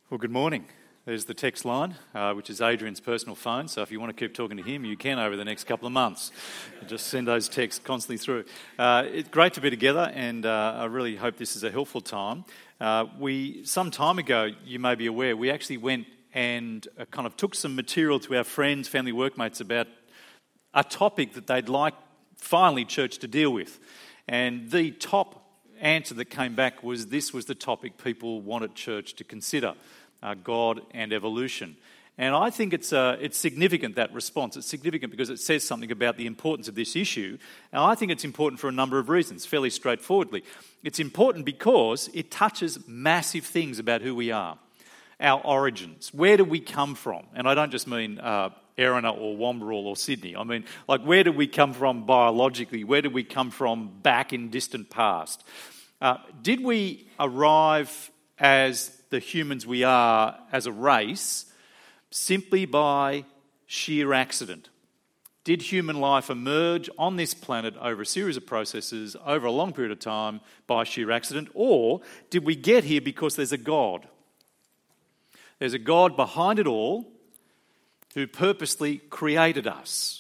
Well, good morning. There's the text line, which is Adrian's personal phone, so if you want to keep talking to him, you can over the next couple of months. Just send those texts constantly through. It's great to be together, and I really hope this is a helpful time. Some time ago, you may be aware, we actually went and kind of took some material to our friends, family, workmates about a topic that they'd like finally church to deal with. And the top answer that came back was this was the topic people wanted church to consider. God and evolution. And I think it's significant, that response. It's significant because it says something about the importance of this issue. And I think it's important for a number of reasons, fairly straightforwardly. It's important because it touches massive things about who we are, our origins. Where do we come from? And I don't just mean Erina or Wamberal or Sydney. I mean, like, where do we come from biologically? Where do we come from back in distant past? Did we arrive as the humans we are as a race simply by sheer accident? Did human life emerge on this planet over a series of processes over a long period of time by sheer accident? Or did we get here because there's a God? There's a God behind it all who purposely created us.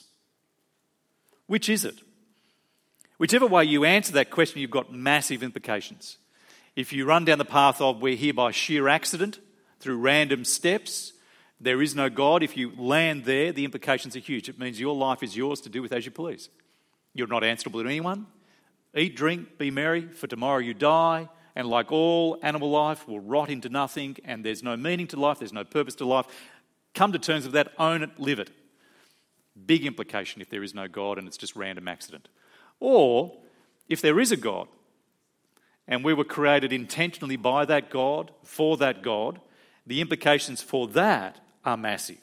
Which is it? Whichever way you answer that question, you've got massive implications. If you run down the path of we're here by sheer accident, through random steps, there is no God, if you land there, the implications are huge. It means your life is yours to do with as you please. You're not answerable to anyone. Eat, drink, be merry, for tomorrow you die, and like all animal life will rot into nothing, and there's no meaning to life, there's no purpose to life. Come to terms with that, own it, live it. Big implication if there is no God and it's just random accident. Or, if there is a God, and we were created intentionally by that God, for that God, the implications for that are massive.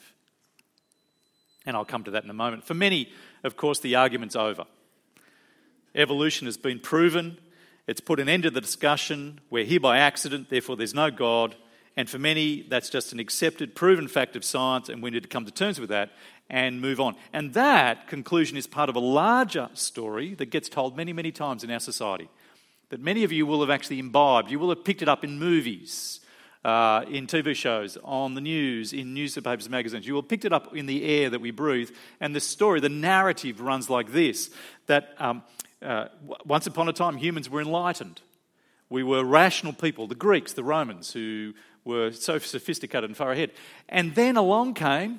And I'll come to that in a moment. For many, of course, the argument's over. Evolution has been proven. It's put an end to the discussion. We're here by accident, therefore there's no God. And for many, that's just an accepted, proven fact of science, and we need to come to terms with that and move on. And that conclusion is part of a larger story that gets told many, many times in our society, that many of you will have actually imbibed. You will have picked it up in movies, in TV shows, on the news, in newspapers, magazines. You will have picked it up in the air that we breathe. And the story, the narrative runs like this, that once upon a time humans were enlightened. We were rational people, the Greeks, the Romans, who were so sophisticated and far ahead. And then along came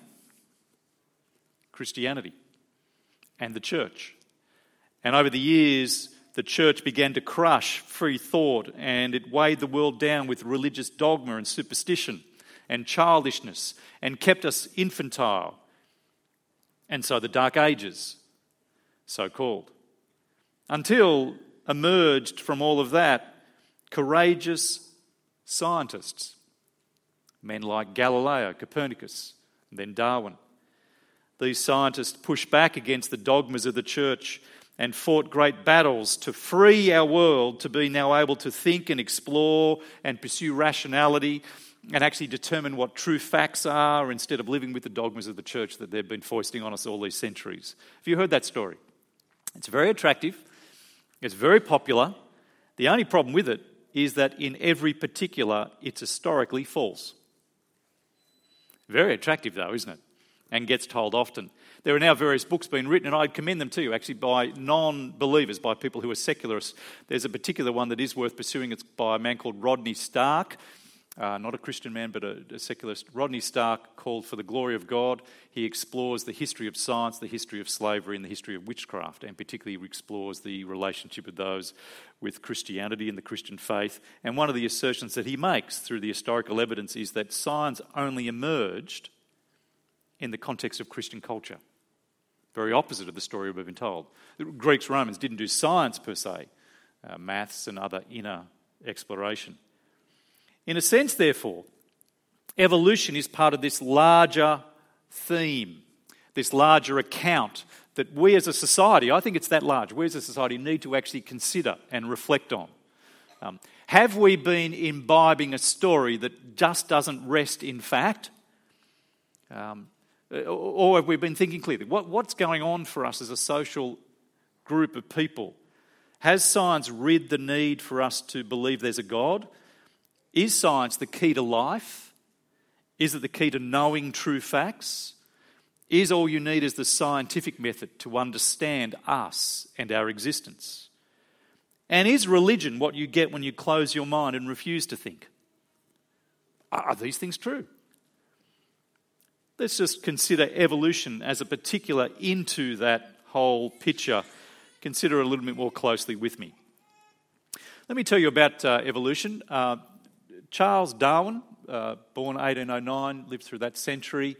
Christianity and the church. And over the years, the church began to crush free thought, and it weighed the world down with religious dogma and superstition and childishness and kept us infantile. And so the Dark Ages, so-called. Until emerged from all of that courageous scientists, men like Galileo, Copernicus, and then Darwin. These scientists pushed back against the dogmas of the church and fought great battles to free our world to be now able to think and explore and pursue rationality and actually determine what true facts are instead of living with the dogmas of the church that they've been foisting on us all these centuries. Have you heard that story? It's very attractive. It's very popular. The only problem with it is that in every particular, it's historically false. Very attractive though, isn't it? And gets told often. There are now various books being written, and I'd commend them to you, actually, by non-believers, by people who are secularists. There's a particular one that is worth pursuing. It's by a man called Rodney Stark, not a Christian man, but a secularist. Rodney Stark, called For the Glory of God. He explores the history of science, the history of slavery, and the history of witchcraft, and particularly explores the relationship of those with Christianity and the Christian faith. And one of the assertions that he makes through the historical evidence is that science only emerged in the context of Christian culture. Very opposite of the story we've been told. The Greeks, Romans didn't do science per se, maths and other inner exploration. In a sense, therefore, evolution is part of this larger theme, this larger account that we as a society, I think it's that large, we as a society need to actually consider and reflect on. Have we been imbibing a story that just doesn't rest in fact? Or have we been thinking clearly? What's going on for us as a social group of people? Has science rid the need for us to believe there's a God? Is science the key to life? Is it the key to knowing true facts? Is all you need is the scientific method to understand us and our existence? And is religion what you get when you close your mind and refuse to think? Are these things true? Let's just consider evolution as a particular into that whole picture. Consider it a little bit more closely with me. Let me tell you about evolution. Charles Darwin, born 1809, lived through that century.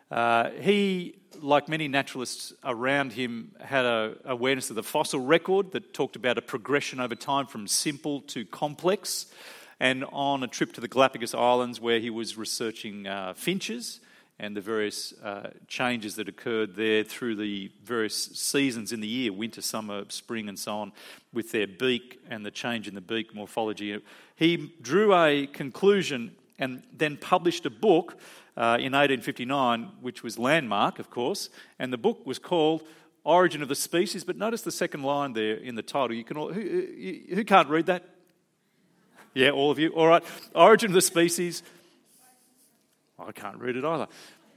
He, like many naturalists around him, had an awareness of the fossil record that talked about a progression over time from simple to complex. And on a trip to the Galapagos Islands where he was researching finches and the various changes that occurred there through the various seasons in the year, winter, summer, spring and so on, with their beak and the change in the beak morphology. He drew a conclusion and then published a book in 1859, which was landmark, of course, and the book was called Origin of the Species. But notice the second line there in the title. You can all, who can't read that? Yeah, all of you. All right. Origin of the Species. I can't read it either.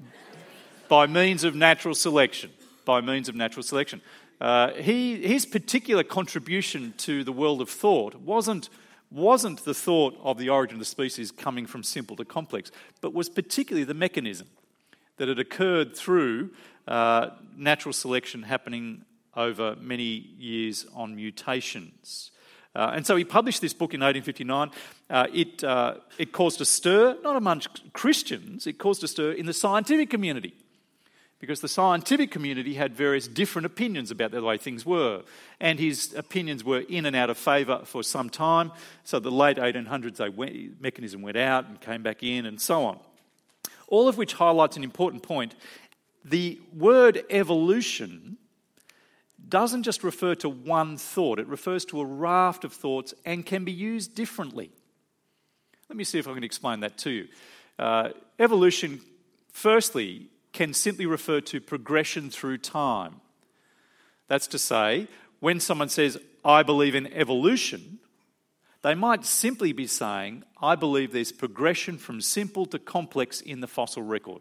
By means of natural selection. By means of natural selection. His particular contribution to the world of thought wasn't the thought of the origin of the species coming from simple to complex, but was particularly the mechanism that had occurred through natural selection happening over many years on mutations. And so he published this book in 1859. It caused a stir, not amongst Christians, it caused a stir in the scientific community, because the scientific community had various different opinions about the way things were. And his opinions were in and out of favour for some time. So the late 1800s, mechanism went out and came back in and so on. All of which highlights an important point. The word evolution doesn't just refer to one thought. It refers to a raft of thoughts and can be used differently. Let me see if I can explain that to you. Evolution, firstly, can simply refer to progression through time. That's to say, when someone says, I believe in evolution, they might simply be saying, I believe there's progression from simple to complex in the fossil record.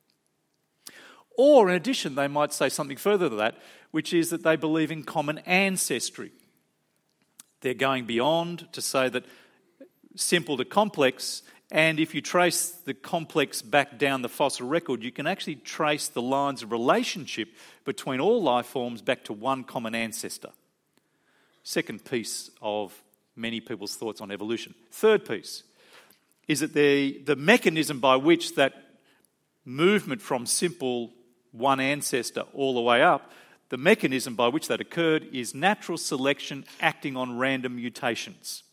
Or, in addition, they might say something further to that, which is that they believe in common ancestry. They're going beyond to say that simple to complex, and if you trace the complex back down the fossil record, you can actually trace the lines of relationship between all life forms back to one common ancestor. Second piece of many people's thoughts on evolution. Third piece is that the mechanism by which that movement from simple one ancestor all the way up, the mechanism by which that occurred is natural selection acting on random mutations.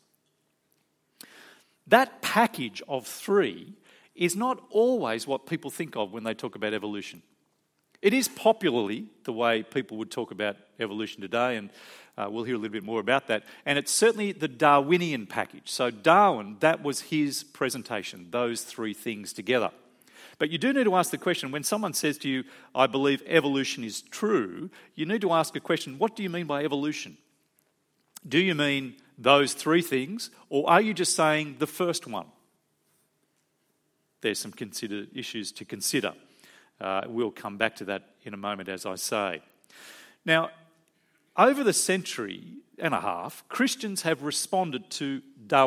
That package of three is not always what people think of when they talk about evolution. It is popularly the way people would talk about evolution today, and we'll hear a little bit more about that. And it's certainly the Darwinian package. So Darwin, that was his presentation, those three things together. But you do need to ask the question, when someone says to you, I believe evolution is true, you need to ask a question, what do you mean by evolution? Do you mean those three things, or are you just saying the first one? There's some issues to consider. We'll come back to that in a moment, as I say. Now, over the century and a half, Christians have responded to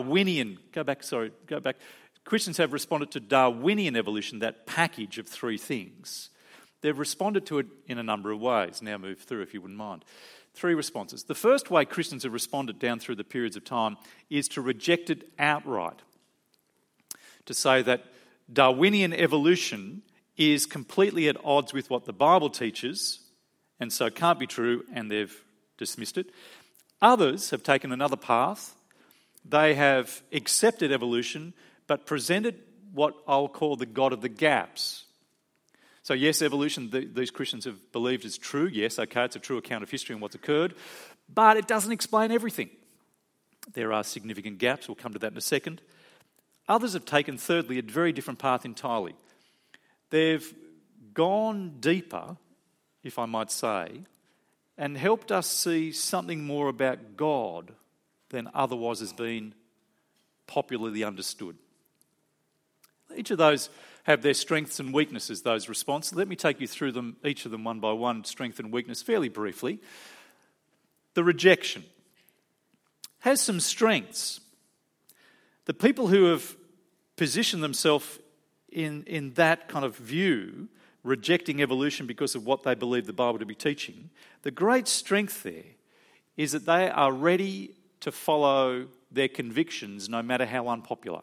Christians have responded to Darwinian evolution, that package of three things. They've responded to it in a number of ways. Now move through, if you wouldn't mind. Three responses. The first way Christians have responded down through the periods of time is to reject it outright. To say that Darwinian evolution is completely at odds with what the Bible teaches, and so can't be true, and they've dismissed it. Others have taken another path. They have accepted evolution, but presented what I'll call the God of the gaps. So yes, evolution, these Christians have believed is true. Yes, okay, it's a true account of history and what's occurred, but it doesn't explain everything. There are significant gaps. We'll come to that in a second. Others have taken, thirdly, a very different path entirely. They've gone deeper, if I might say, and helped us see something more about God than otherwise has been popularly understood. Each of those have their strengths and weaknesses, those responses. Let me take you through them, each of them one by one, strength and weakness, fairly briefly. The rejection has some strengths. The people who have positioned themselves in that kind of view, rejecting evolution because of what they believe the Bible to be teaching, the great strength there is that they are ready to follow their convictions no matter how unpopular.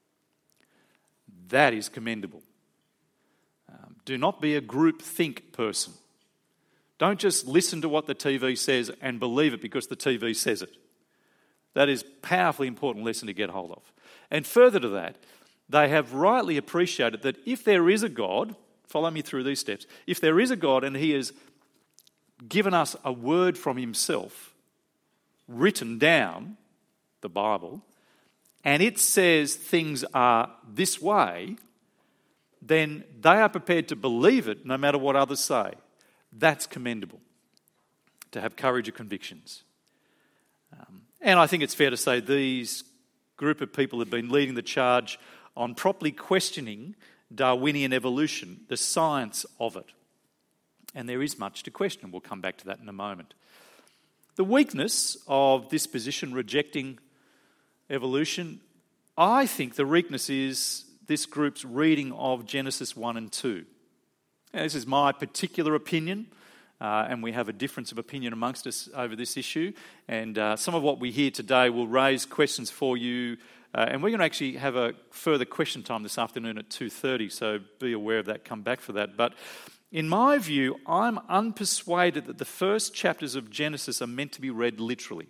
That is commendable. Do not be a group think person. Don't just listen to what the TV says and believe it because the TV says it. That is a powerfully important lesson to get hold of. And further to that, they have rightly appreciated that if there is a God, follow me through these steps, if there is a God and he has given us a word from himself, written down, the Bible, and it says things are this way, then they are prepared to believe it no matter what others say. That's commendable, to have courage of convictions. And I think it's fair to say these group of people have been leading the charge on properly questioning Darwinian evolution, the science of it. And there is much to question. We'll come back to that in a moment. The weakness of this position, rejecting evolution, I think the weakness is this group's reading of Genesis 1 and 2. Now, this is my particular opinion, and we have a difference of opinion amongst us over this issue. And some of what we hear today will raise questions for you. And we're going to actually have a further question time this afternoon at 2:30, so be aware of that, come back for that. But in my view, I'm unpersuaded that the first chapters of Genesis are meant to be read literally.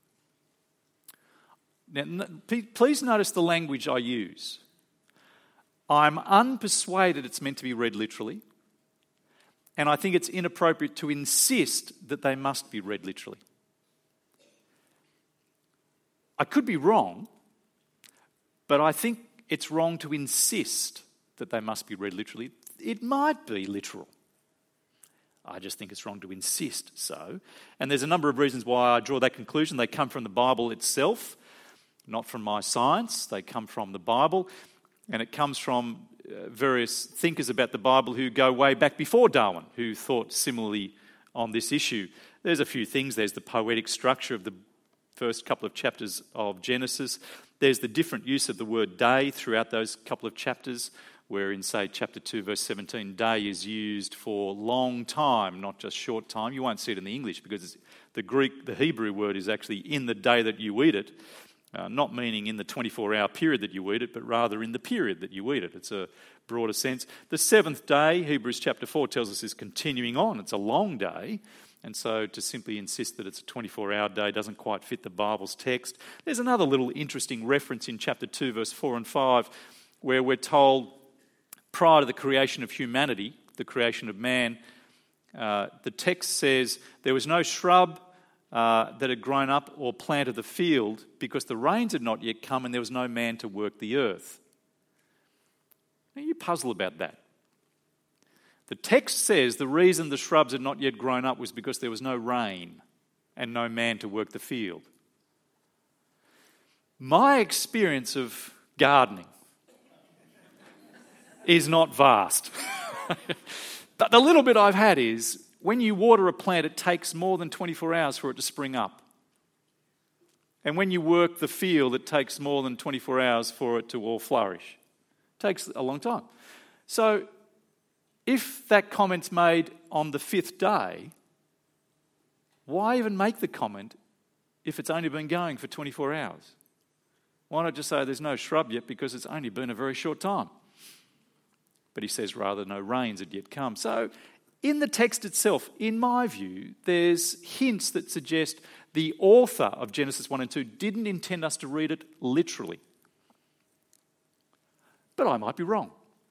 Now, please notice the language I use. I'm unpersuaded it's meant to be read literally, and I think it's inappropriate to insist that they must be read literally. I could be wrong, but I think it's wrong to insist that they must be read literally. It might be literal. I just think it's wrong to insist so. And there's a number of reasons why I draw that conclusion. They come from the Bible itself, not from my science. They come from the Bible, and it comes from various thinkers about the Bible who go way back before Darwin, who thought similarly on this issue. There's a few things. There's the poetic structure of the first couple of chapters of Genesis. There's the different use of the word day throughout those couple of chapters, where in, say, chapter 2, verse 17, day is used for long time, not just short time. You won't see it in the English because the Hebrew word is actually in the day that you eat it, not meaning in the 24-hour period that you eat it, but rather in the period that you eat it. It's a broader sense. The seventh day, Hebrews chapter 4 tells us, is continuing on. It's a long day. And so to simply insist that it's a 24-hour day doesn't quite fit the Bible's text. There's another little interesting reference in chapter 2, verse 4 and 5, where we're told prior to the creation of humanity, the creation of man, the text says there was no shrub that had grown up or plant of the field because the rains had not yet come and there was no man to work the earth. Now you puzzle about that. The text says the reason the shrubs had not yet grown up was because there was no rain and no man to work the field. My experience of gardening is not vast. But the little bit I've had is, when you water a plant, it takes more than 24 hours for it to spring up. And when you work the field, it takes more than 24 hours for it to all flourish. It takes a long time. So, if that comment's made on the fifth day, why even make the comment if it's only been going for 24 hours? Why not just say there's no shrub yet because it's only been a very short time? But he says rather no rains had yet come. So in the text itself, in my view, there's hints that suggest the author of Genesis 1 and 2 didn't intend us to read it literally. But I might be wrong.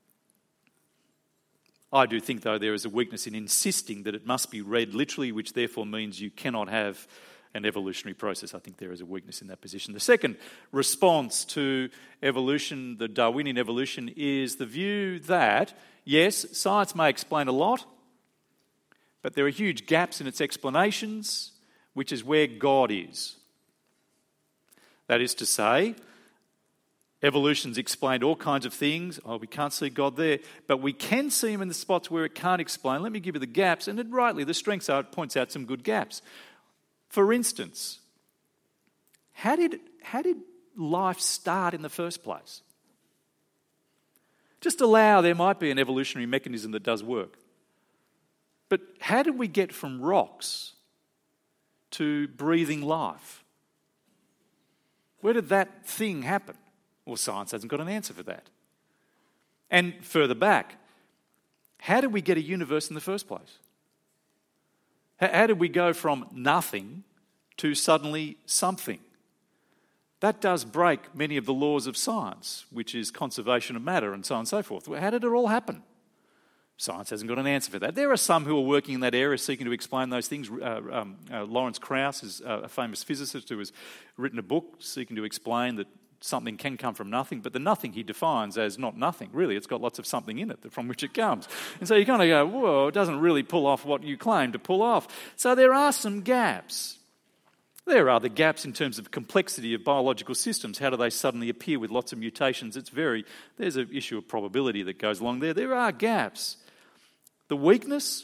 I do think, though, there is a weakness in insisting that it must be read literally, which therefore means you cannot have an evolutionary process. I think there is a weakness in that position. The second response to evolution, the Darwinian evolution, is the view that, yes, science may explain a lot, but there are huge gaps in its explanations, which is where God is. That is to say, Evolution's explained all kinds of things. Oh, we can't see God there, but we can see him in the spots where it can't explain. Let me give you the gaps, and rightly, the strengths are it points out some good gaps. For instance, how did life start in the first place? Just allow there might be an evolutionary mechanism that does work. But how did we get from rocks to breathing life? Where did that thing happen? Well, science hasn't got an answer for that. And further back, how did we get a universe in the first place? How did we go from nothing to suddenly something? That does break many of the laws of science, which is conservation of matter and so on and so forth. How did it all happen? Science hasn't got an answer for that. There are some who are working in that area seeking to explain those things. Lawrence Krauss is a famous physicist who has written a book seeking to explain that something can come from nothing, but the nothing he defines as not nothing. Really, it's got lots of something in it from which it comes. And so you kind of go, whoa, it doesn't really pull off what you claim to pull off. So there are some gaps. There are the gaps in terms of complexity of biological systems. How do they suddenly appear with lots of mutations? There's an issue of probability that goes along there. There are gaps. The weakness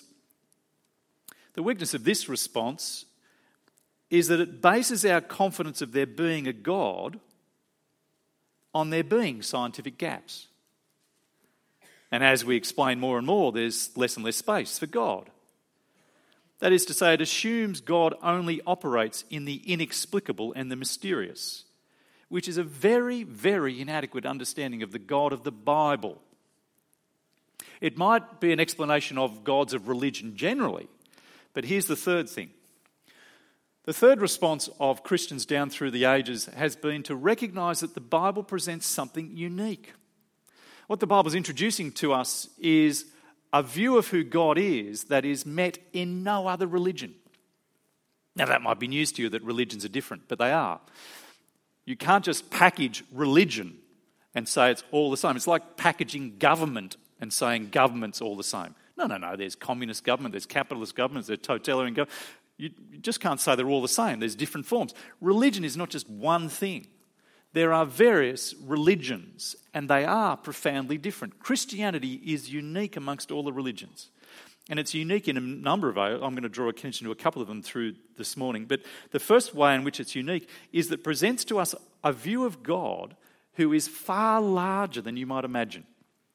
of this response is that it bases our confidence of there being a God on there being scientific gaps. And as we explain more and more, there's less and less space for God. That is to say, it assumes God only operates in the inexplicable and the mysterious, which is a very, very inadequate understanding of the God of the Bible. It might be an explanation of gods of religion generally, but here's the third thing. The third response of Christians down through the ages has been to recognise that the Bible presents something unique. What the Bible's introducing to us is a view of who God is that is met in no other religion. Now, that might be news to you that religions are different, but they are. You can't just package religion and say it's all the same. It's like packaging government and saying government's all the same. No. There's communist government, there's capitalist government, there's totalitarian government. You just can't say they're all the same. There's different forms. Religion is not just one thing. There are various religions, and they are profoundly different. Christianity is unique amongst all the religions. And it's unique in a number of ways. I'm going to draw attention to a couple of them through this morning. But the first way in which it's unique is that it presents to us a view of God who is far larger than you might imagine.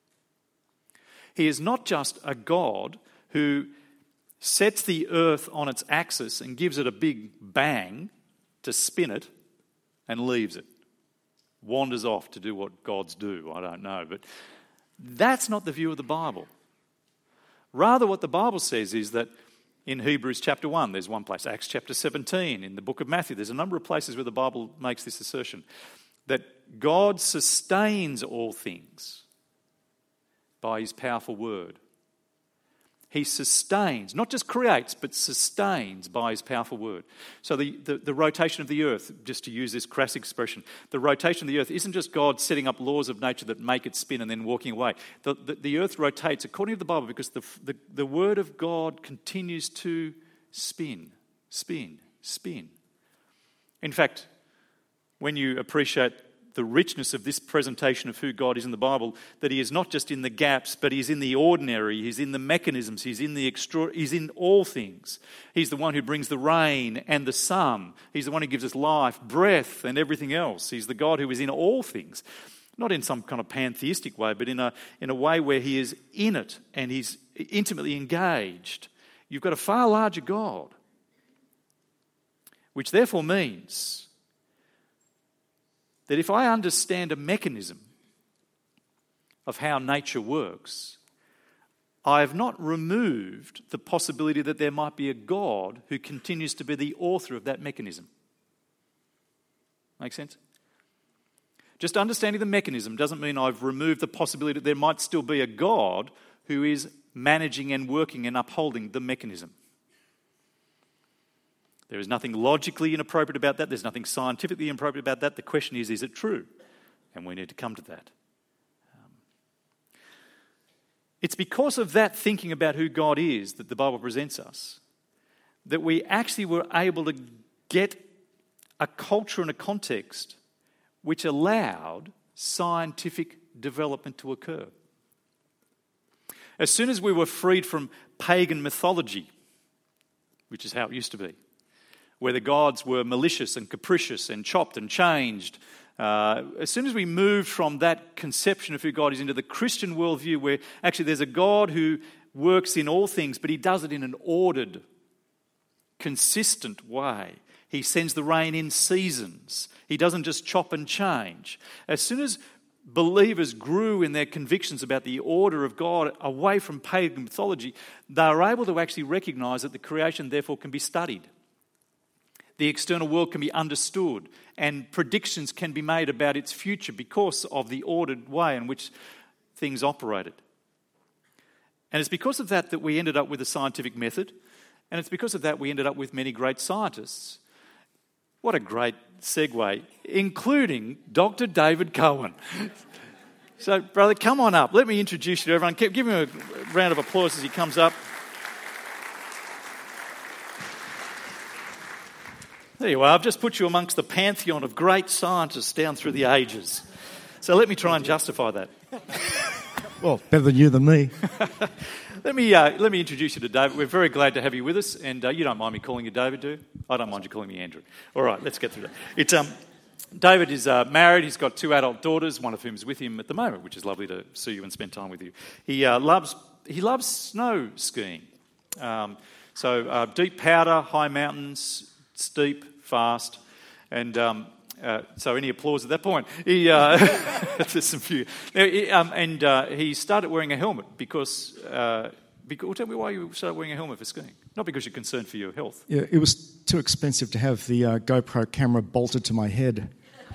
He is not just a God who sets the earth on its axis and gives it a big bang to spin it and leaves it. Wanders off to do what gods do, I don't know. But that's not the view of the Bible. Rather, what the Bible says is that in Hebrews chapter 1, there's one place, Acts chapter 17, in the book of Matthew, there's a number of places where the Bible makes this assertion, that God sustains all things by his powerful word. He sustains, not just creates, but sustains by his powerful word. So the rotation of the earth, just to use this crass expression, the rotation of the earth isn't just God setting up laws of nature that make it spin and then walking away. The earth rotates according to the Bible because the word of God continues to spin. In fact, when you appreciate the richness of this presentation of who God is in the Bible, that he is not just in the gaps, but he's in the ordinary, he's in the mechanisms, he's in all things. He's the one who brings the rain and the sun. He's the one who gives us life, breath, and everything else. He's the God who is in all things. Not in some kind of pantheistic way, but in a way where he is in it and he's intimately engaged. You've got a far larger God, which therefore means that if I understand a mechanism of how nature works, I have not removed the possibility that there might be a God who continues to be the author of that mechanism. Make sense? Just understanding the mechanism doesn't mean I've removed the possibility that there might still be a God who is managing and working and upholding the mechanism. There is nothing logically inappropriate about that. There's nothing scientifically inappropriate about that. The question is it true? And we need to come to that. It's because of that thinking about who God is that the Bible presents us that we actually were able to get a culture and a context which allowed scientific development to occur. As soon as we were freed from pagan mythology, which is how it used to be, where the gods were malicious and capricious and chopped and changed, as soon as we moved from that conception of who God is into the Christian worldview, where actually there's a God who works in all things, but he does it in an ordered, consistent way. He sends the rain in seasons. He doesn't just chop and change. As soon as believers grew in their convictions about the order of God away from pagan mythology, they were able to actually recognise that the creation therefore can be studied. The external world can be understood, and predictions can be made about its future because of the ordered way in which things operated. And it's because of that that we ended up with a scientific method, and it's because of that we ended up with many great scientists. What a great segue, including Dr. David Cohen. So, brother, come on up. Let me introduce you to everyone. Give him a round of applause as he comes up. There you are. I've just put you amongst the pantheon of great scientists down through the ages. So let me try and justify that. Well, better than you than me. Let me introduce you to David. We're very glad to have you with us, and you don't mind me calling you David, do you? I don't mind you calling me Andrew. All right, let's get through that. David is married. He's got 2 adult daughters, one of whom is with him at the moment, which is lovely to see you and spend time with you. He loves snow skiing. So deep powder, high mountains, steep, fast, and so any applause at that point? There's some few. Now, he started wearing a helmet because tell me why you started wearing a helmet for skiing. Not because you're concerned for your health. Yeah, it was too expensive to have the GoPro camera bolted to my head.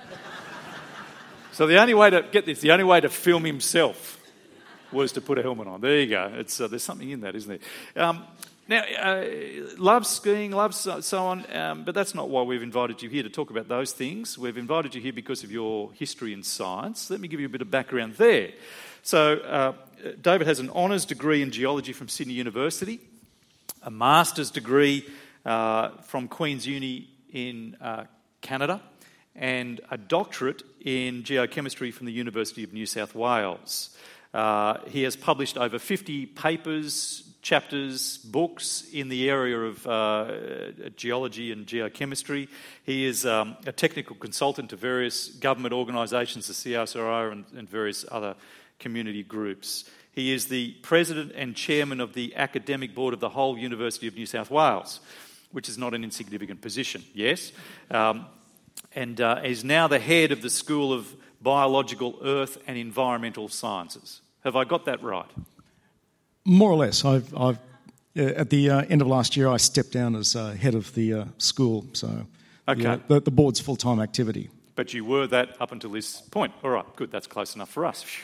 So the only way to film himself was to put a helmet on. There you go. There's something in that, isn't there? Now, loves skiing, loves so on, but that's not why we've invited you here to talk about those things. We've invited you here because of your history in science. Let me give you a bit of background there. So, David has an honours degree in geology from Sydney University, a master's degree from Queen's Uni in Canada, and a doctorate in geochemistry from the University of New South Wales. He has published over 50 papers, chapters, books in the area of geology and geochemistry. He is a technical consultant to various government organisations, the CSIRO and various other community groups. He is the president and chairman of the academic board of the whole University of New South Wales, which is not an insignificant position, yes, and is now the head of the School of Biological, Earth and Environmental Sciences. Have I got that right? More or less. I've at the end of last year, I stepped down as head of the school, so okay. The board's full-time activity. But you were that up until this point. All right, good. That's close enough for us.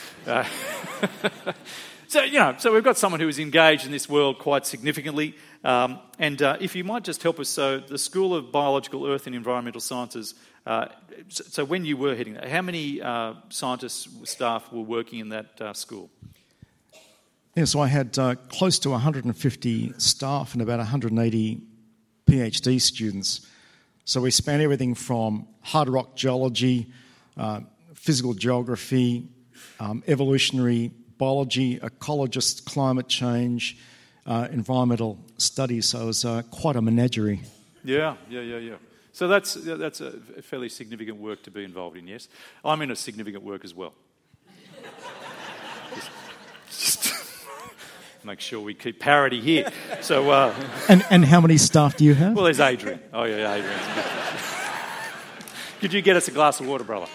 So we've got someone who is engaged in this world quite significantly. And if you might just help us, so the School of Biological, Earth and Environmental Sciences, so when you were heading that, how many scientists, staff were working in that school? Yeah, so I had close to 150 staff and about 180 PhD students. So we span everything from hard rock geology, physical geography, evolutionary biology, ecologists, climate change, environmental studies. So it was quite a menagerie. Yeah. So that's a fairly significant work to be involved in, yes? I'm in a significant work as well. just make sure we keep parity here. So, and how many staff do you have? Well, there's Adrian. Oh yeah, Adrian. Could you get us a glass of water, brother?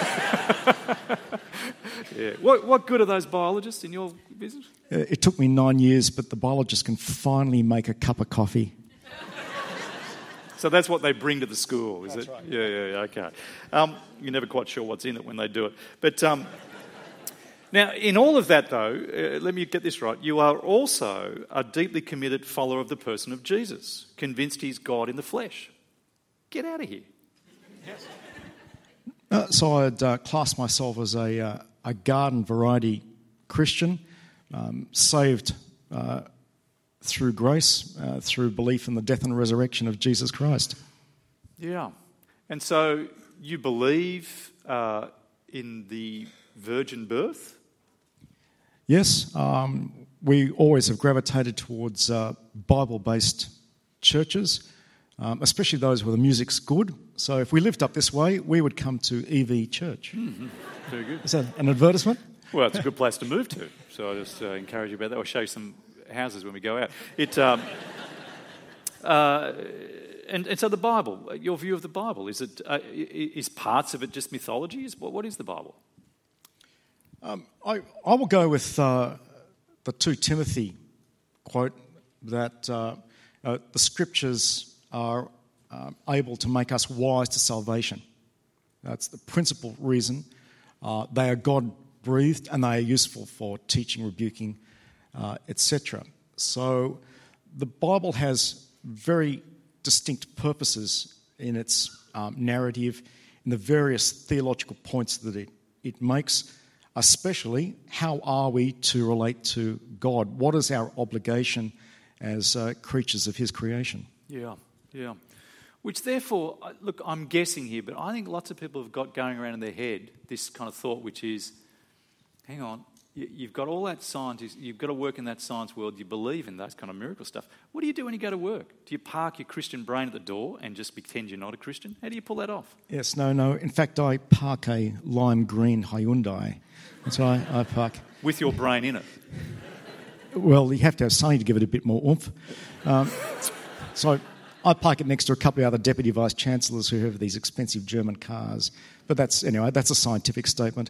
Yeah. What good are those biologists in your business? It took me 9 years, but the biologists can finally make a cup of coffee. So that's what they bring to the school, is that's it? Right. Yeah, okay. You're never quite sure what's in it when they do it. But now, in all of that, though, let me get this right. You are also a deeply committed follower of the person of Jesus, convinced he's God in the flesh. Get out of here. So I'd class myself as a garden variety Christian, saved through grace, through belief in the death and resurrection of Jesus Christ. Yeah. And so you believe in the virgin birth? Yes, we always have gravitated towards Bible-based churches, especially those where the music's good. So if we lived up this way, we would come to EV Church. Mm-hmm. Very good. Is that an advertisement? Well, it's a good place to move to. So I just encourage you about that. I'll show you some houses when we go out. And so the Bible, your view of the Bible, is parts of it just mythology? What is the Bible? I will go with the 2 Timothy quote that the Scriptures are able to make us wise to salvation. That's the principal reason. They are God-breathed and they are useful for teaching, rebuking, etc. So the Bible has very distinct purposes in its narrative, in the various theological points that it makes, especially how are we to relate to God? What is our obligation as creatures of His creation? Yeah. Which therefore, look, I'm guessing here, but I think lots of people have got going around in their head this kind of thought, which is, hang on, you've got all that science, you've got to work in that science world, you believe in that kind of miracle stuff. What do you do when you go to work? Do you park your Christian brain at the door and just pretend you're not a Christian? How do you pull that off? Yes, no. In fact, I park a lime green Hyundai. That's why I park. With your brain in it? Well, you have to have something to give it a bit more oomph. So I park it next to a couple of other deputy vice-chancellors who have these expensive German cars. But that's a scientific statement.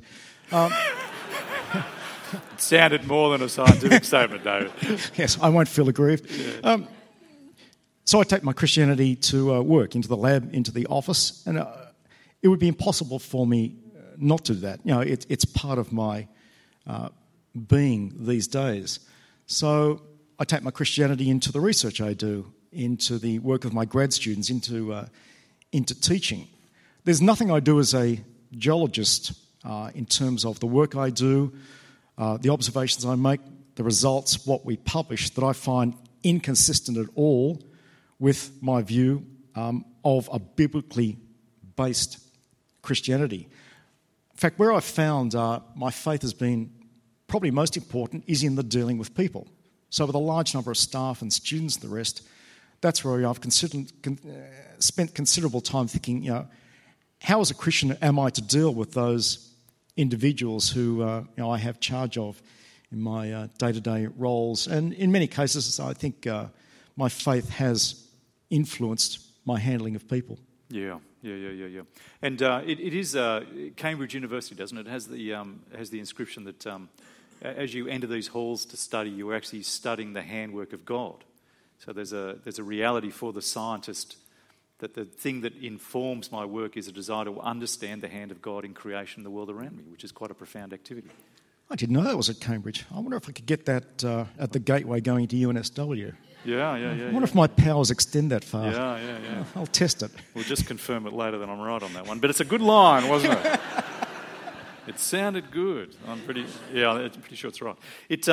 It sounded more than a scientific statement, David. Yes, I won't feel aggrieved. Yeah. So I take my Christianity to work, into the lab, into the office, and it would be impossible for me not to do that. You know, it's part of my being these days. So I take my Christianity into the research I do, into the work of my grad students, into teaching. There's nothing I do as a geologist in terms of the work I do, the observations I make, the results, what we publish, that I find inconsistent at all with my view of a biblically based Christianity. In fact, where I've found my faith has been probably most important is in the dealing with people. So with a large number of staff and students and the rest, that's where I've spent considerable time thinking, how as a Christian am I to deal with those individuals who I have charge of in my day-to-day roles. And in many cases, I think my faith has influenced my handling of people. Yeah. And it is Cambridge University, doesn't it? It has the inscription that as you enter these halls to study, you're actually studying the handwork of God. So there's a reality for the scientist that the thing that informs my work is a desire to understand the hand of God in creation and the world around me, which is quite a profound activity. I didn't know that was at Cambridge. I wonder if I could get that at the gateway going to UNSW. Yeah. I wonder if my powers extend that far. Yeah. I'll test it. We'll just confirm it later that I'm right on that one. But it's a good line, wasn't it? It sounded good. I'm pretty sure it's right.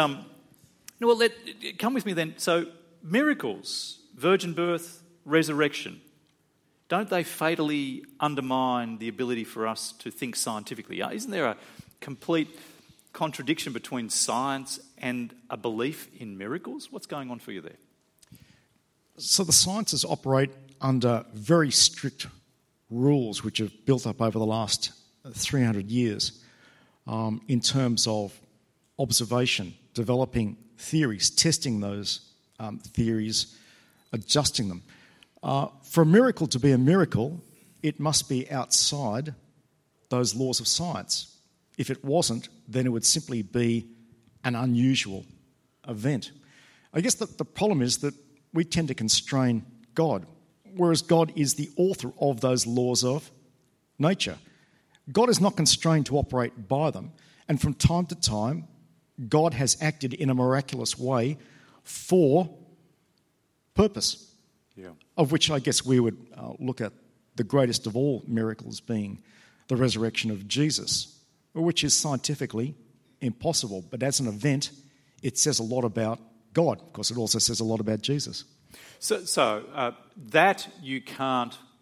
Come with me then. So miracles, virgin birth, resurrection, don't they fatally undermine the ability for us to think scientifically? Isn't there a complete contradiction between science and a belief in miracles? What's going on for you there? So the sciences operate under very strict rules which have built up over the last 300 years in terms of observation, developing theories, testing those theories, adjusting them. For a miracle to be a miracle, it must be outside those laws of science. If it wasn't, then it would simply be an unusual event. I guess the problem is that we tend to constrain God, whereas God is the author of those laws of nature. God is not constrained to operate by them, and from time to time, God has acted in a miraculous way for purpose. Yeah. Of which I guess we would look at the greatest of all miracles being the resurrection of Jesus, which is scientifically impossible. But as an event, it says a lot about God. Of course, it also says a lot about Jesus. So that you can't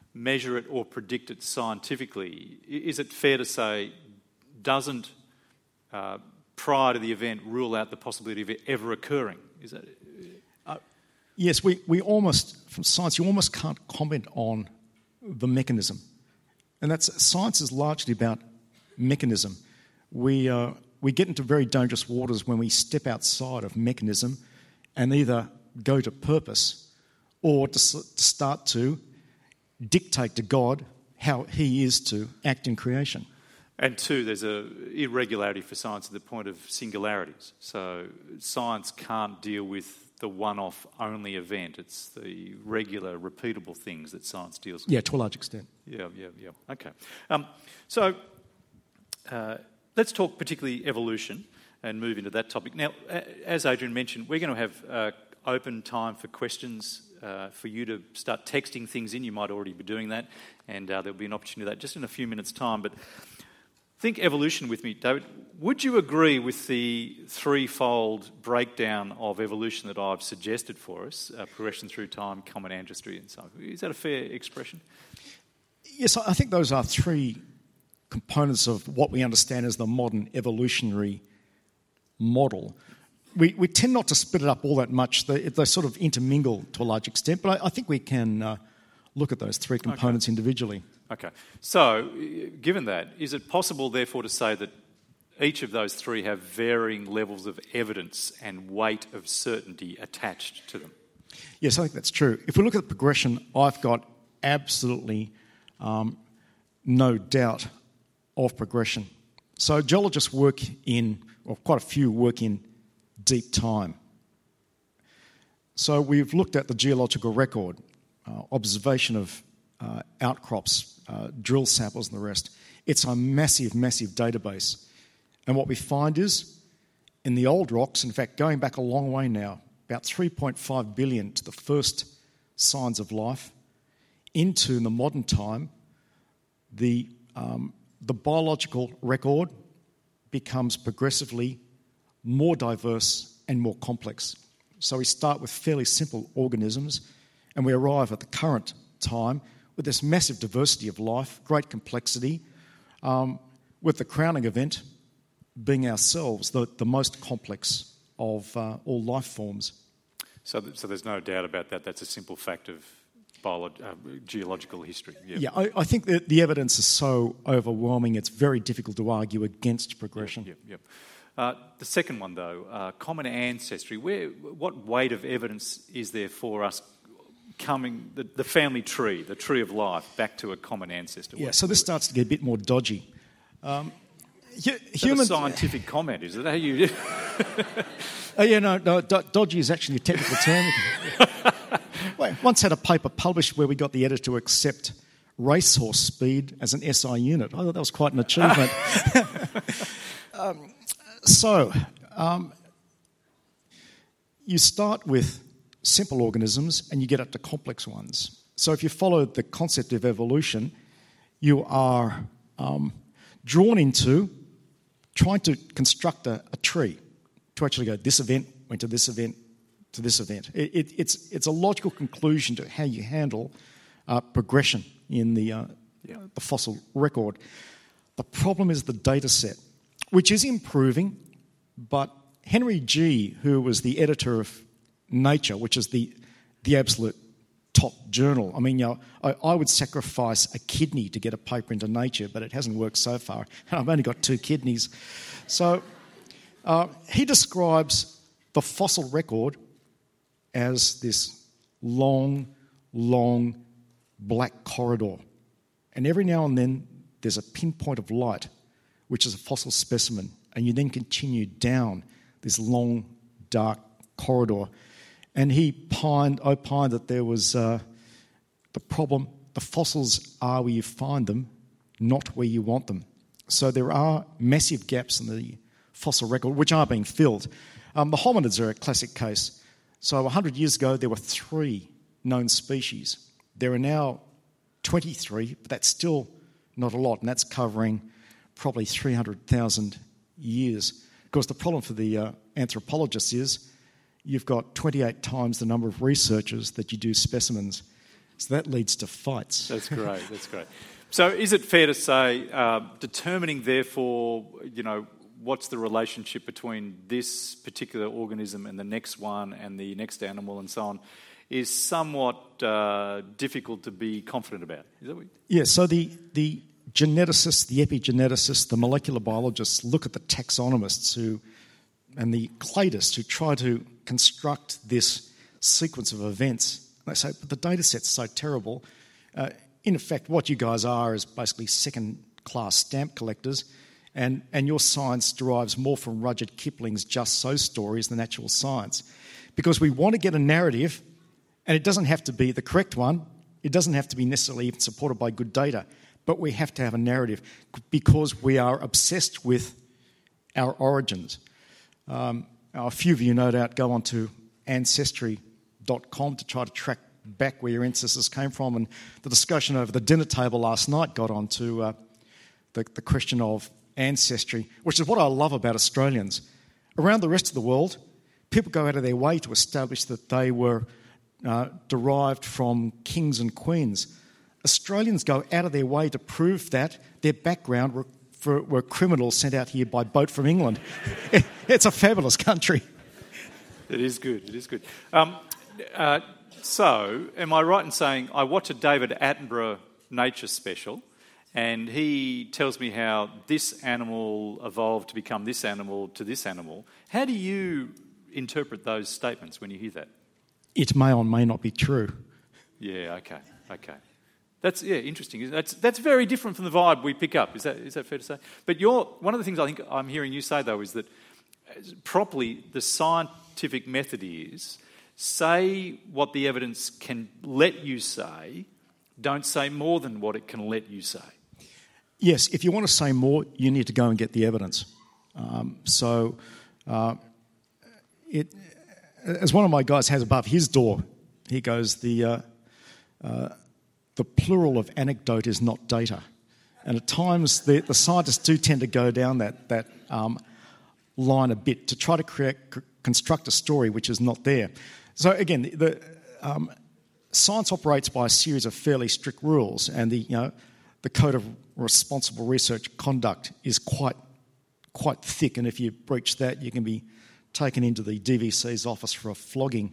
measure it or predict it scientifically, is it fair to say doesn't, prior to the event, rule out the possibility of it ever occurring? Is that... Yes, we almost, from science, you almost can't comment on the mechanism. And science is largely about mechanism. We get into very dangerous waters when we step outside of mechanism and either go to purpose or to start to dictate to God how he is to act in creation. And two, there's an irregularity for science at the point of singularities. So science can't deal with the one-off only event. It's the regular, repeatable things that science deals with. Yeah, to a large extent. Yeah. Okay. So let's talk particularly evolution and move into that topic. Now, as Adrian mentioned, we're going to have open time for questions for you to start texting things in. You might already be doing that, and there'll be an opportunity to do that just in a few minutes' time. But think evolution with me, David. Would you agree with the threefold breakdown of evolution that I've suggested for us? Progression through time, common ancestry, and so on. Is that a fair expression? Yes, I think those are three components of what we understand as the modern evolutionary model. We tend not to split it up all that much. They sort of intermingle to a large extent, but I think we can look at those three components individually. Okay. So, given that, is it possible, therefore, to say that each of those three have varying levels of evidence and weight of certainty attached to them? Yes, I think that's true. If we look at the progression, I've got absolutely no doubt of progression. So geologists work quite a few work in deep time. So we've looked at the geological record, observation of outcrops, drill samples and the rest. It's a massive, massive database. And what we find is, in the old rocks, in fact, going back a long way now, about 3.5 billion to the first signs of life, into the modern time, the biological record becomes progressively more diverse and more complex. So we start with fairly simple organisms, and we arrive at the current time with this massive diversity of life, great complexity, with the crowning event being ourselves, the most complex of all life forms. So there's no doubt about that. That's a simple fact of geological history. Yeah, I think that the evidence is so overwhelming, it's very difficult to argue against progression. The second one, though, common ancestry. What weight of evidence is there for us coming, the family tree, the tree of life, back to a common ancestor? Yeah, so this starts to get a bit more dodgy. Human scientific comment, is it? How you? Dodgy is actually a technical term. Once had a paper published where we got the editor to accept racehorse speed as an SI unit. I thought that was quite an achievement. You start with simple organisms and you get up to complex ones. So if you follow the concept of evolution, you are drawn into trying to construct a tree to actually go, this event went to this event to this event. It's a logical conclusion to how you handle progression in the fossil record. The problem is the data set, which is improving, but Henry G., who was the editor of Nature, which is the absolute top journal. I mean, I would sacrifice a kidney to get a paper into Nature, but it hasn't worked so far. I've only got 2 kidneys. So he describes the fossil record as this long, long black corridor. And every now and then there's a pinpoint of light, which is a fossil specimen, and you then continue down this long, dark corridor. And he opined that there was the problem, the fossils are where you find them, not where you want them. So there are massive gaps in the fossil record, which are being filled. The hominids are a classic case. So 100 years ago, there were 3 known species. There are now 23, but that's still not a lot, and that's covering probably 300,000 years. Of course, the problem for the anthropologists is you've got 28 times the number of researchers that you do specimens. So that leads to fights. That's great. That's great. So is it fair to say, determining therefore, what's the relationship between this particular organism and the next one and the next animal and so on, is somewhat difficult to be confident about? Is that what Yeah, so the geneticists, the epigeneticists, the molecular biologists look at the taxonomists and the cladists who try to construct this sequence of events. They say, but the data set's so terrible. In effect, what you guys are is basically second-class stamp collectors, and your science derives more from Rudyard Kipling's Just So stories than actual science. Because we want to get a narrative, and it doesn't have to be the correct one. It doesn't have to be necessarily even supported by good data, but we have to have a narrative because we are obsessed with our origins. A few of you, no doubt, go onto Ancestry.com to try to track back where your ancestors came from, and the discussion over the dinner table last night got onto the question of ancestry, which is what I love about Australians. Around the rest of the world, people go out of their way to establish that they were derived from kings and queens. Australians go out of their way to prove that their background were criminals sent out here by boat from England. It's a fabulous country. It is good. It is good. So, am I right in saying I watch a David Attenborough nature special, and he tells me how this animal evolved to become this animal to this animal? How do you interpret those statements when you hear that? It may or may not be true. Yeah. Okay. That's interesting. That's very different from the vibe we pick up. Is that fair to say? But one of the things I think I'm hearing you say though is that properly the scientific method is say what the evidence can let you say. Don't say more than what it can let you say. Yes, if you want to say more, you need to go and get the evidence. As one of my guys has above his door, he goes, the plural of anecdote is not data. And at times the scientists do tend to go down that line a bit to try to construct a story which is not there. So again, the science operates by a series of fairly strict rules, and the Code of Responsible Research Conduct is quite thick, and if you breach that, you can be taken into the DVC's office for a flogging.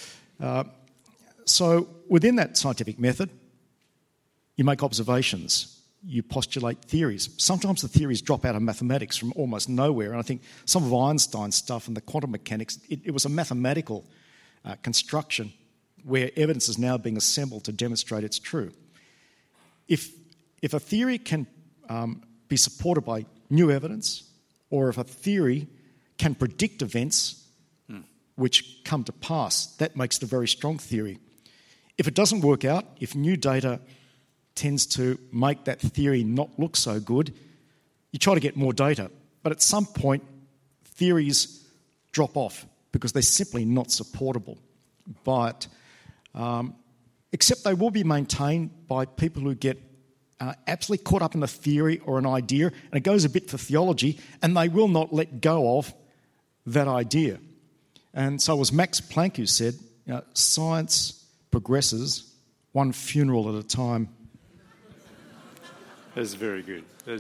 So within that scientific method, you make observations, you postulate theories. Sometimes the theories drop out of mathematics from almost nowhere, and I think some of Einstein's stuff and the quantum mechanics, it was a mathematical construction where evidence is now being assembled to demonstrate it's true. If a theory can be supported by new evidence, or if a theory can predict events which come to pass, that makes the very strong theory. If it doesn't work out, if new data tends to make that theory not look so good, you try to get more data. But at some point, theories drop off because they're simply not supportable by it. Except they will be maintained by people who get absolutely caught up in a theory or an idea, and it goes a bit for theology, and they will not let go of that idea. And so it was Max Planck who said, science progresses one funeral at a time. That's very good.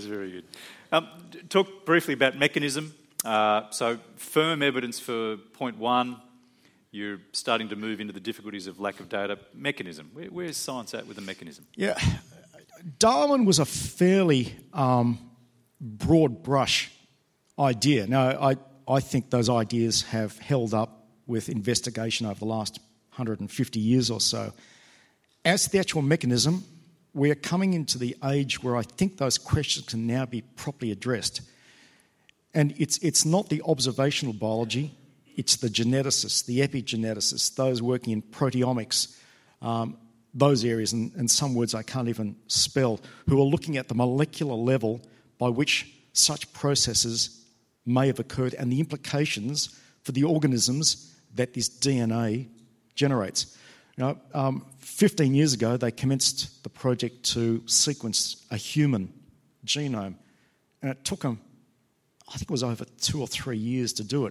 Talk briefly about mechanism. So firm evidence for point one. You're starting to move into the difficulties of lack of data. Mechanism. Where's science at with the mechanism? Yeah, Darwin was a fairly broad brush idea. Now, I think those ideas have held up with investigation over the last 150 years or so. As to the actual mechanism, we're coming into the age where I think those questions can now be properly addressed. And it's not the observational biology, it's the geneticists, the epigeneticists, those working in proteomics, those areas, and some words I can't even spell, who are looking at the molecular level by which such processes may have occurred and the implications for the organisms that this DNA generates. 15 years ago, they commenced the project to sequence a human genome, and it took them, I think it was over 2 or 3 years to do it.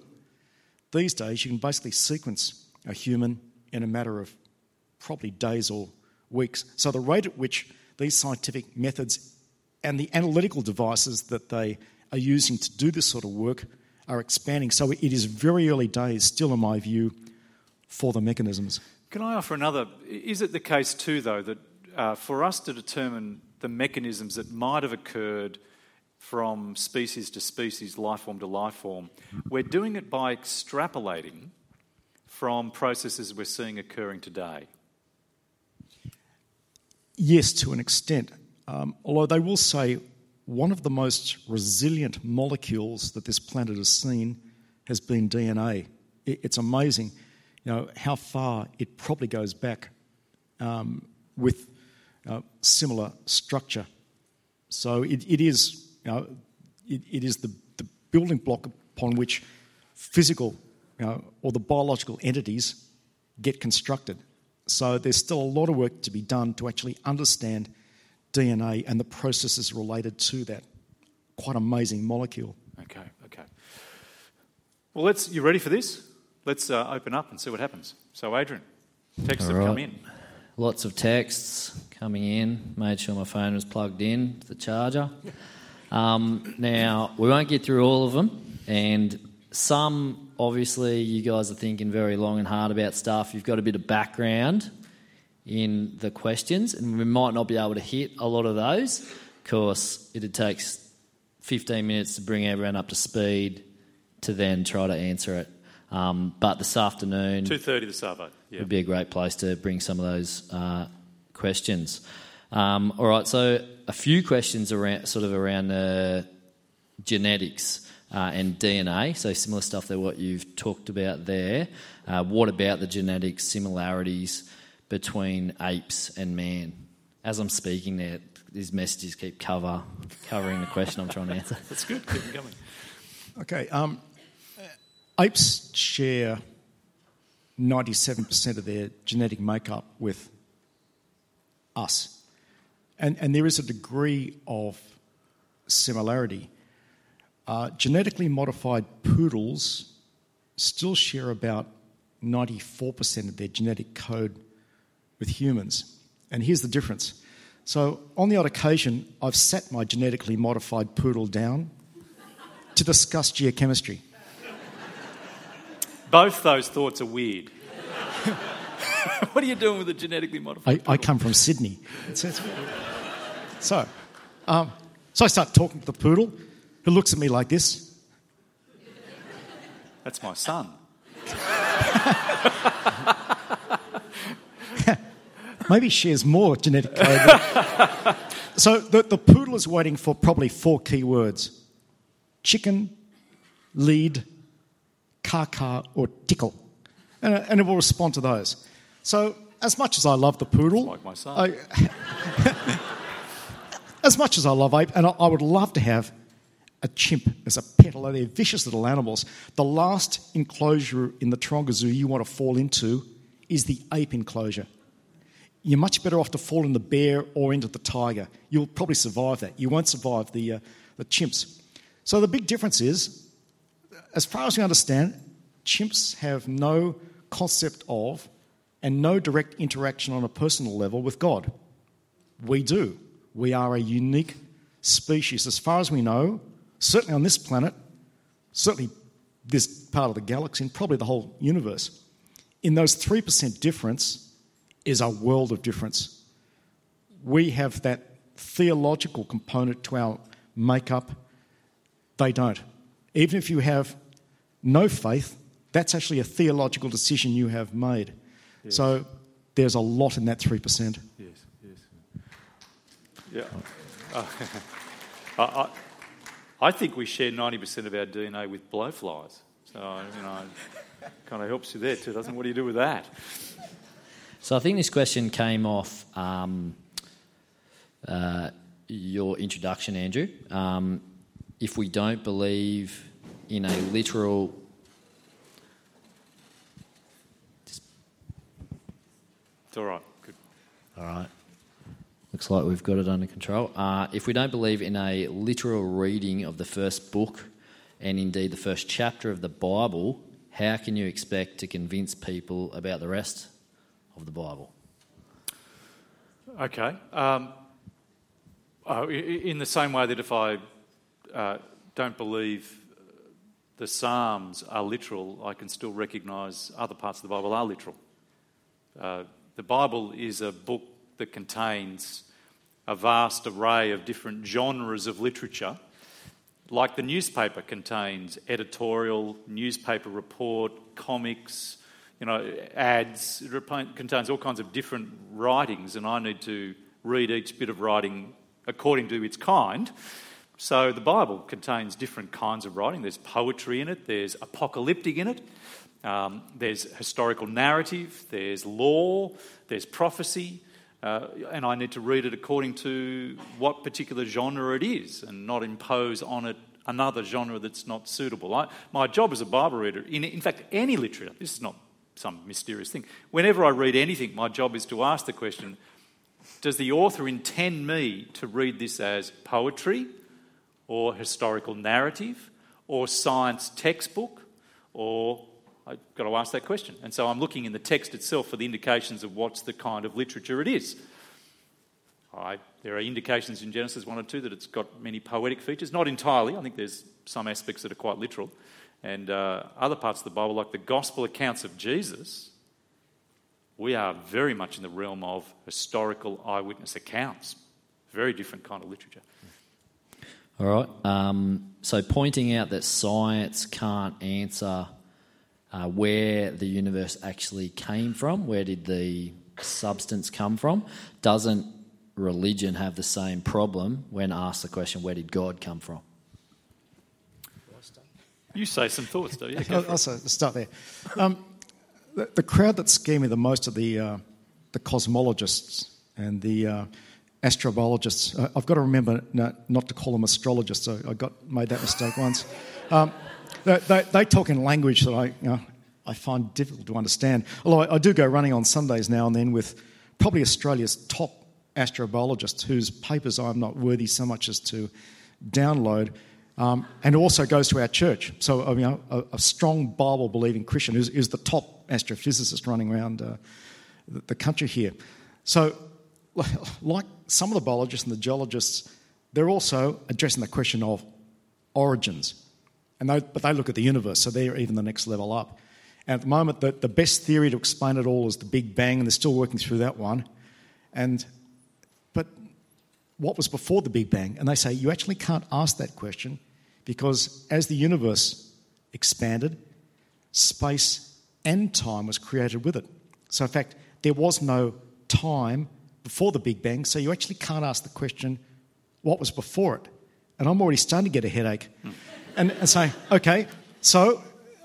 These days, you can basically sequence a human in a matter of probably days or weeks. So the rate at which these scientific methods and the analytical devices that they are using to do this sort of work are expanding. So it is very early days, still in my view, for the mechanisms. Can I offer another? Is it the case too, though, that for us to determine the mechanisms that might have occurred from species to species, life form to life form, we're doing it by extrapolating from processes we're seeing occurring today? Yes, to an extent. Although they will say one of the most resilient molecules that this planet has seen has been DNA. It's amazing, how far it probably goes back with similar structure. So it is the building block upon which physical or the biological entities get constructed. So there's still a lot of work to be done to actually understand DNA and the processes related to that quite amazing molecule. Okay. Well, you ready for this? Let's open up and see what happens. So, Adrian, texts have come in. Lots of texts coming in. Made sure my phone was plugged in to the charger. Now, we won't get through all of them, and some, obviously, you guys are thinking very long and hard about stuff. You've got a bit of background in the questions, and we might not be able to hit a lot of those because it takes 15 minutes to bring everyone up to speed to then try to answer it. But this afternoon... 2:30 this afternoon. Yeah. Would be a great place to bring some of those questions. All right, so a few questions around genetics and DNA, so similar stuff to what you've talked about there. What about the genetic similarities between apes and man? As I'm speaking there, these messages keep covering the question I'm trying to answer. That's good. Keep them coming. Okay. Apes share 97% of their genetic makeup with us. And there is a degree of similarity. Genetically modified poodles still share about 94% of their genetic code with humans. And here's the difference. So on the odd occasion, I've sat my genetically modified poodle down to discuss geochemistry. Both those thoughts are weird. What are you doing with a genetically modified poodle? I come from Sydney. So I start talking to the poodle, who looks at me like this. That's my son. Maybe shares more genetic code. So the poodle is waiting for probably 4 key words: chicken, lead, car, or tickle. And it will respond to those. So as much as I love the poodle... It's like my son. As much as I love ape, and I would love to have a chimp as a pet, although they're vicious little animals. The last enclosure in the Taronga Zoo you want to fall into is the ape enclosure. You're much better off to fall in the bear or into the tiger. You'll probably survive that. You won't survive the chimps. So the big difference is, as far as we understand, chimps have no concept of and no direct interaction on a personal level with God. We do. We are a unique species. As far as we know, certainly on this planet, certainly this part of the galaxy, and probably the whole universe, in those 3% difference is a world of difference. We have that theological component to our makeup. They don't. Even if you have no faith, that's actually a theological decision you have made. Yes. So there's a lot in that 3%. Yes. Yeah. I think we share 90% of our DNA with blowflies. So, kind of helps you there too, doesn't it? What do you do with that? So I think this question came off your introduction, Andrew. If we don't believe in a literal... It's all right. Good. All right. Looks like we've got it under control. If we don't believe in a literal reading of the first book and indeed the first chapter of the Bible, how can you expect to convince people about the rest of the Bible? Okay. In the same way that if I don't believe the Psalms are literal, I can still recognise other parts of the Bible are literal. The Bible is a book that contains a vast array of different genres of literature, like the newspaper contains editorial, newspaper report, comics, ads. It contains all kinds of different writings, and I need to read each bit of writing according to its kind. So the Bible contains different kinds of writing. There's poetry in it, there's apocalyptic in it, there's historical narrative, there's law, there's prophecy, and I need to read it according to what particular genre it is and not impose on it another genre that's not suitable. My job as a Bible reader, in fact, any literature, this is not some mysterious thing. Whenever I read anything, my job is to ask the question, does the author intend me to read this as poetry or historical narrative or science textbook? Or I've got to ask that question. And so I'm looking in the text itself for the indications of what's the kind of literature it is. There are indications in Genesis 1 or 2 that it's got many poetic features. Not entirely. I think there's some aspects that are quite literal. And other parts of the Bible, like the gospel accounts of Jesus, we are very much in the realm of historical eyewitness accounts. Very different kind of literature. All right. So pointing out that science can't answer where the universe actually came from, where did the substance come from, doesn't religion have the same problem when asked the question, where did God come from? You say some thoughts, do you? I'll start there. The crowd that scare me the most are the cosmologists and the astrobiologists. I've got to remember not to call them astrologists. So I made that mistake once. They talk in language that I find difficult to understand. Although I do go running on Sundays now and then with probably Australia's top astrobiologists whose papers I'm not worthy so much as to download. And also goes to our church. So, a strong Bible-believing Christian is the top astrophysicist running around the country here. So, like some of the biologists and the geologists, they're also addressing the question of origins. But they look at the universe, so they're even the next level up. And at the moment, the best theory to explain it all is the Big Bang, and they're still working through that one. But what was before the Big Bang? And they say you actually can't ask that question because as the universe expanded, space and time was created with it. So in fact, there was no time before the Big Bang, so you actually can't ask the question, what was before it? And I'm already starting to get a headache. And say, okay, so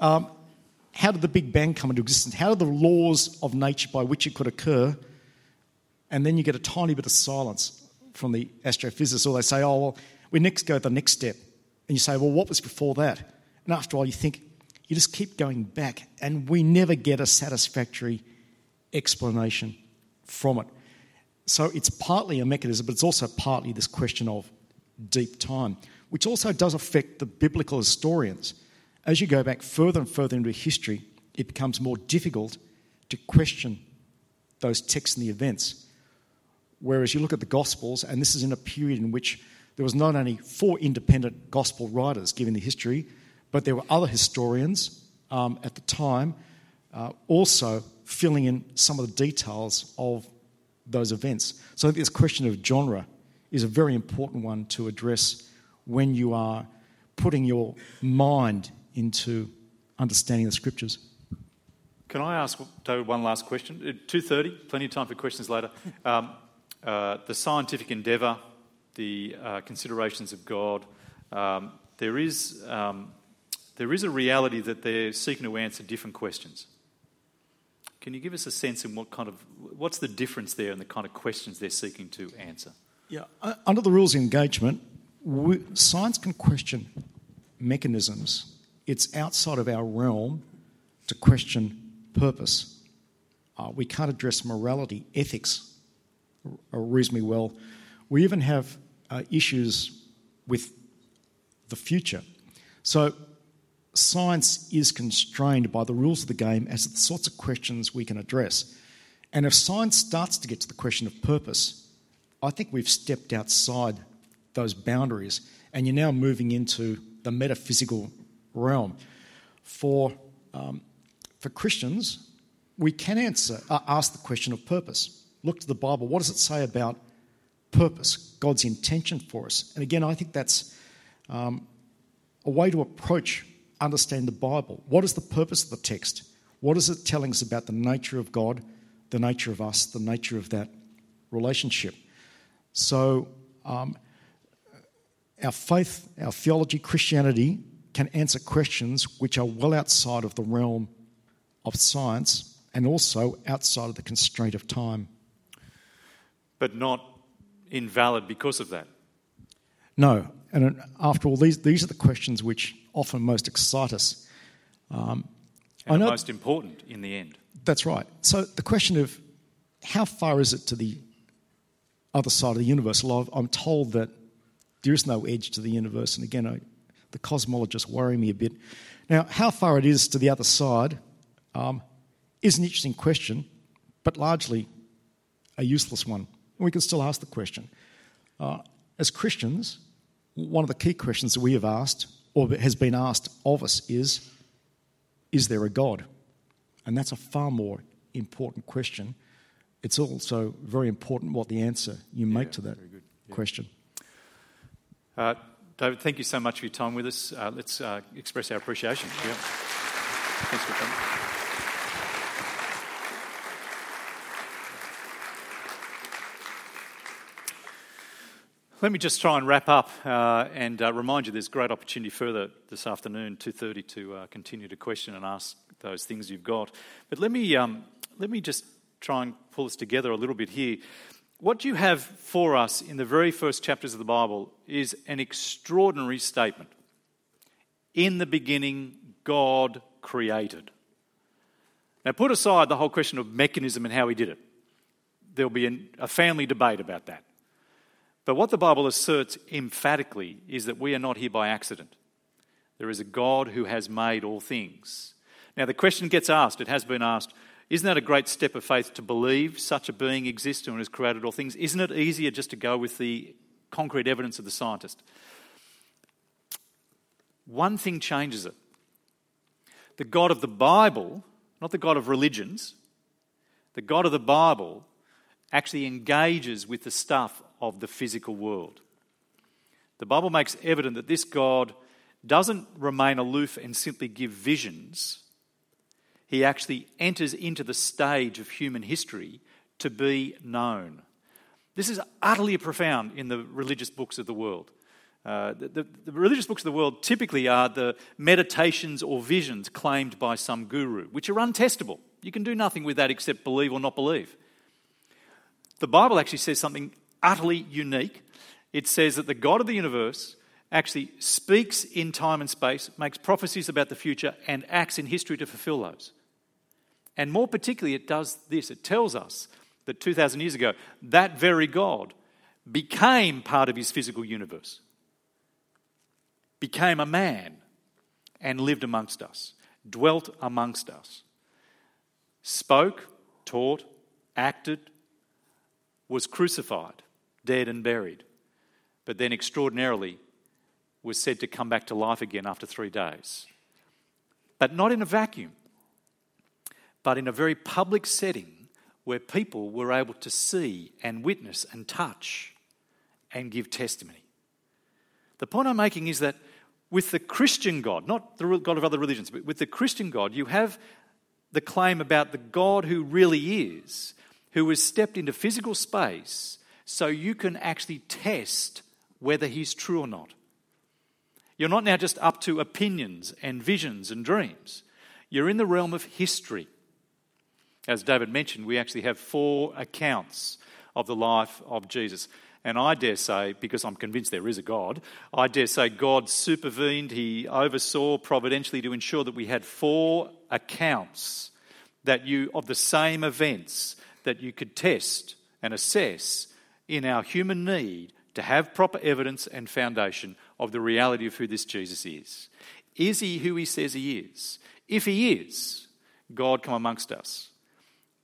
how did the Big Bang come into existence? How did the laws of nature by which it could occur? And then you get a tiny bit of silence from the astrophysicists, or they say, oh, well, we next go to the next step. And you say, well, what was before that? And after all, you think, you just keep going back, and we never get a satisfactory explanation from it. So it's partly a mechanism, but it's also partly this question of deep time, which also does affect the biblical historians. As you go back further and further into history, it becomes more difficult to question those texts and the events. Whereas you look at the Gospels, and this is in a period in which there was not only 4 independent Gospel writers giving the history, but there were other historians at the time also filling in some of the details of those events. So I think this question of genre is a very important one to address when you are putting your mind into understanding the Scriptures. Can I ask David one last question? 2:30, plenty of time for questions later. The scientific endeavour, the considerations of God, there is a reality that they're seeking to answer different questions. Can you give us a sense in what's the difference there in the kind of questions they're seeking to answer? Yeah, under the rules of engagement, science can question mechanisms. It's outside of our realm to question purpose. We can't address morality, ethics reasonably well. We even have issues with the future. So science is constrained by the rules of the game as to the sorts of questions we can address. And if science starts to get to the question of purpose, I think we've stepped outside those boundaries and you're now moving into the metaphysical realm. For Christians, we can ask the question of purpose. Look to the Bible. What does it say about purpose, God's intention for us? And again, I think that's a way to approach understand the Bible. What is the purpose of the text? What is it telling us about the nature of God, the nature of us, the nature of that relationship? So our faith, our theology, Christianity can answer questions which are well outside of the realm of science and also outside of the constraint of time. But not invalid because of that. No. And after all, these are the questions which often most excite us. And most important in the end. That's right. So the question of how far is it to the other side of the universe? Well, I'm told that there is no edge to the universe. And again, the cosmologists worry me a bit. Now, how far it is to the other side is an interesting question, but largely a useless one. We can still ask the question. As Christians, one of the key questions that we have asked, or has been asked of us, is there a God? And that's a far more important question. It's also very important what the answer you make to that question. David, thank you so much for your time with us. Let's express our appreciation. Yeah. Thanks for coming. Let me just try and wrap up and remind you there's great opportunity further this afternoon, 2:30, to continue to question and ask those things you've got. But let me just try and pull this together a little bit here. What you have for us in the very first chapters of the Bible is an extraordinary statement. In the beginning, God created. Now, put aside the whole question of mechanism and how he did it. There'll be a family debate about that. But what the Bible asserts emphatically is that we are not here by accident. There is a God who has made all things. Now, the question gets asked, it has been asked, isn't that a great step of faith to believe such a being exists and has created all things? Isn't it easier just to go with the concrete evidence of the scientist? One thing changes it. The God of the Bible, not the God of religions, the God of the Bible actually engages with the stuff of the physical world. The Bible makes evident that this God doesn't remain aloof and simply give visions. He actually enters into the stage of human history to be known. This is utterly profound in the religious books of the world. The religious books of the world typically are the meditations or visions claimed by some guru, which are untestable. You can do nothing with that except believe or not believe. The Bible actually says something utterly unique. It says that the God of the universe actually speaks in time and space, makes prophecies about the future, and acts in history to fulfill those. And more particularly, it does this. It tells us that 2,000 years ago, that very God became part of his physical universe, became a man, and lived amongst us, dwelt amongst us, spoke, taught, acted, was crucified, dead and buried, but then extraordinarily was said to come back to life again after 3 days. But not in a vacuum, but in a very public setting where people were able to see and witness and touch and give testimony. The point I'm making is that with the Christian God, not the God of other religions, but with the Christian God, you have the claim about the God who really is, who has stepped into physical space so you can actually test whether he's true or not. You're not now just up to opinions and visions and dreams. You're in the realm of history. As David mentioned, we actually have 4 accounts of the life of Jesus. And I dare say, because I'm convinced there is a God, I dare say God supervened, he oversaw providentially to ensure that we had 4 accounts of the same events that you could test and assess in our human need to have proper evidence and foundation of the reality of who this Jesus is. Is he who he says he is? If he is, God come amongst us.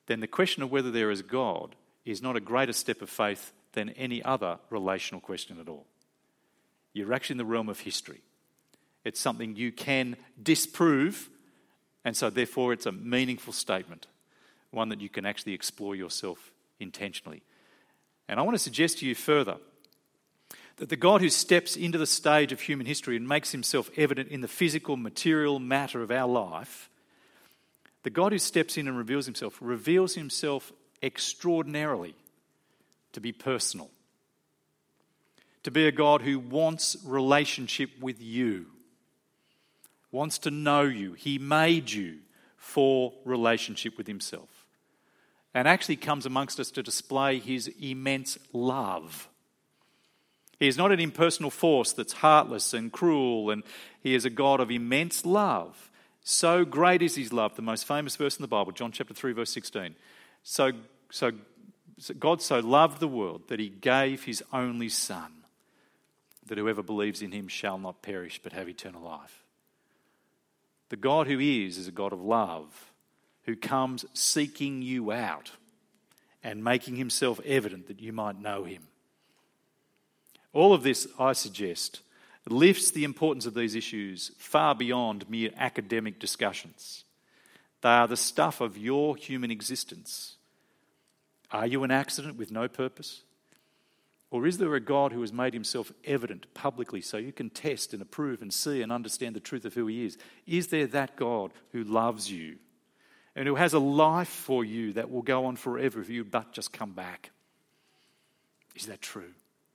then the question of whether there is God is not a greater step of faith than any other relational question at all. You're actually in the realm of history. It's something you can disprove, and so therefore it's a meaningful statement, one that you can actually explore yourself intentionally. And I want to suggest to you further that the God who steps into the stage of human history and makes himself evident in the physical, material matter of our life, the God who steps in and reveals himself extraordinarily to be personal, to be a God who wants relationship with you, wants to know you. He made you for relationship with himself, and actually comes amongst us to display his immense love. He is not an impersonal force that's heartless and cruel, and he is a God of immense love. So great is his love, the most famous verse in the Bible, John chapter 3, verse 16. So God so loved the world that he gave his only Son, that whoever believes in him shall not perish but have eternal life. The God who is a God of love, who comes seeking you out and making himself evident that you might know him. All of this, I suggest, lifts the importance of these issues far beyond mere academic discussions. They are the stuff of your human existence. Are you an accident with no purpose? Or is there a God who has made himself evident publicly so you can test and approve and see and understand the truth of who he is? Is there that God who loves you and who has a life for you that will go on forever if you but just come back? Is that true?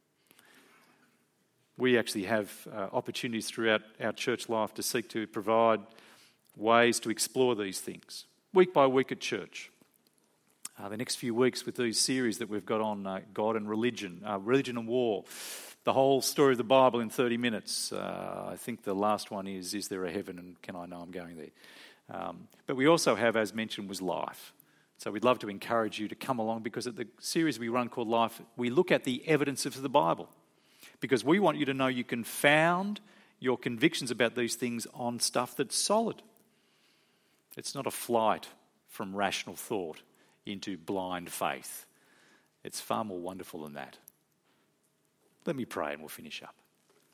We actually have opportunities throughout our church life to seek to provide ways to explore these things, week by week at church. The next few weeks with these series that we've got on God and religion, religion and war, the whole story of the Bible in 30 minutes. I think the last one is there a heaven and can I know I'm going there? But we also have, as mentioned, was life. So we'd love to encourage you to come along, because at the series we run called Life, we look at the evidence of the Bible, because we want you to know you can found your convictions about these things on stuff that's solid. It's not a flight from rational thought into blind faith. It's far more wonderful than that. Let me pray and we'll finish up.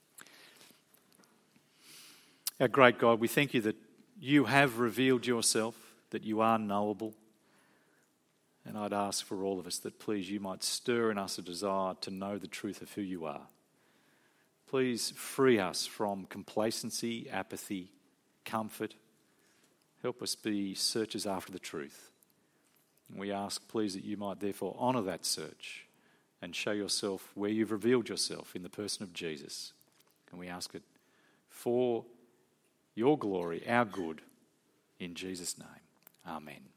Our great God, we thank you that you have revealed yourself, that you are knowable. And I'd ask for all of us that please you might stir in us a desire to know the truth of who you are. Please free us from complacency, apathy, comfort. Help us be searchers after the truth. And we ask, please, that you might therefore honour that search and show yourself where you've revealed yourself in the person of Jesus. And we ask it for your glory, our good, in Jesus' name. Amen.